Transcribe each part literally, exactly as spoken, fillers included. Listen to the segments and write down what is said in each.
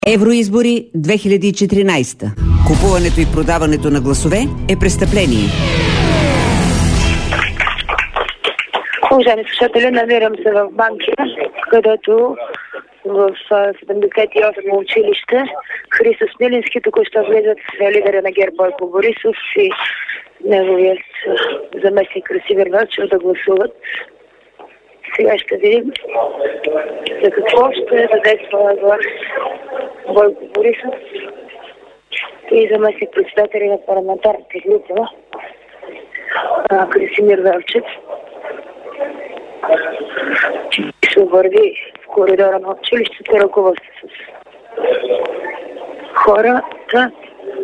Евроизбори две хиляди и четиринадесета. Купуването и продаването на гласове е престъпление. Уважаеми слушатели, намирам се в Банкя, където в седемдесет и осмо училище Христо Смилински току-що влизат лидера на ГЕРБ Бойко Борисов и неговият заместник Красимир Велчев да гласуват. Сега ще видим за какво ще задейства глас Бойко Борисов и заместник председатели на парламентарната група Красимир Велчев. Се върви в коридора на училището, ръководство с хората.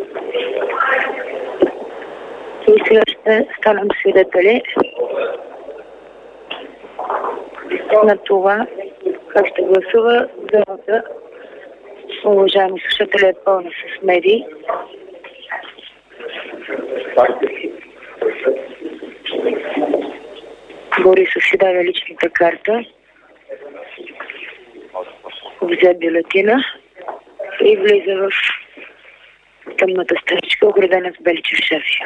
И сега ще станем свидетели на това как ще гласува залата. Уважаеми слушатели, е пълна с медии. Борисов си даде личната карта, взе бюлетина и влиза в тъмната страничка, оградена с бели чершафи.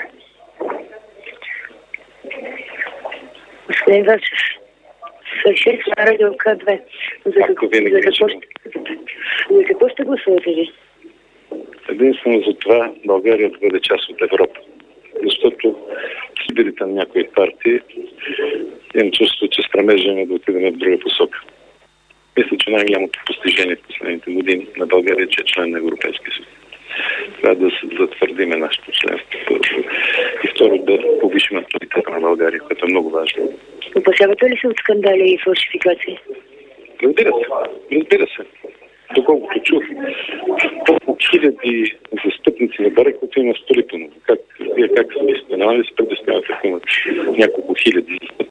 Господин Велчев, съвши на радио К две. За какво, за какво, ще, за какво ще гласувате ви? Единствено за това България да бъде част от Европа. Защото лидерите на някои партии имам чувство, че стремежа да отидем в друга посока. Мисля, че най-голямото постижение в последните години на България, че е член на Европейския съюз. Трябва да затвърдиме нашето членство. И второ, да повишим авторитета на България, което е много важно. Опасявате ли се от скандали и фалшификации? Разбира се. Разбира се. Доколкото чух, толкова хиляди застъпници на бариката има в Столипиново. Как, вие как се мислите? Няма ли се предоставяте няколко хиляди